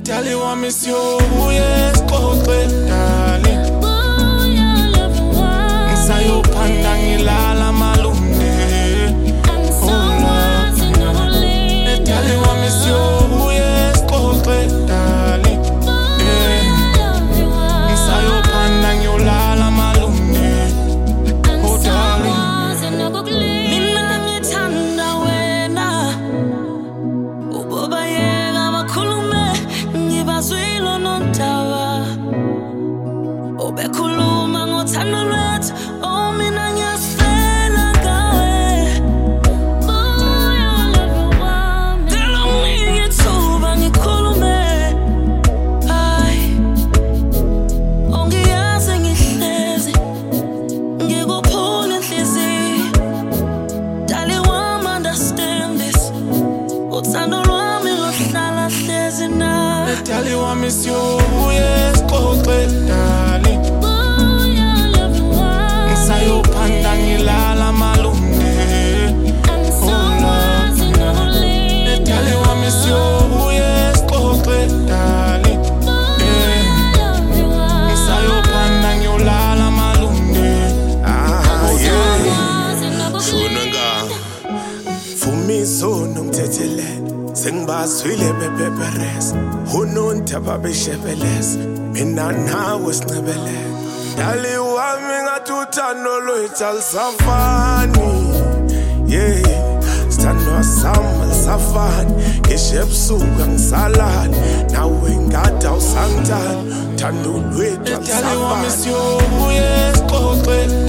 Dali wa miss you, yes, kote dali. Sayo pandang ilala malumne. Dali wa miss you, yes, kote dali. Sayo pandang ilala malumne. Oh dali. Mina ngithanda wena. Uboba yeka bakhulume ngibazwile nontaba. Obekhuluma ngothando lwethu. Oh mina ngiyasifela ngawe. Moya love wami. Tell me ngithuba ngikhulume. Ay. Ongiyazi ngihlezi. Ngikuphula inhliziyo. Dali wami understand this. Uthando lwami luhlala hlezi nawe. Dali wa miss you, yes, kote dali. Sayo pandang ilala malumne. Dali wa miss you, yes, kote dali. Sayo pandang ilala malumne. Shunanga Fumiso nomthethelele sengibazwile bepeperes unontaba beshebeles mina nawe sincebelele dali wami ngathi uthando lwethu alisafani sithandwa sami alisafani ngisho ebusuku angisalali nawe ngada usangithanda uthando lwethu Dali wa miss alisafani you, yes, kote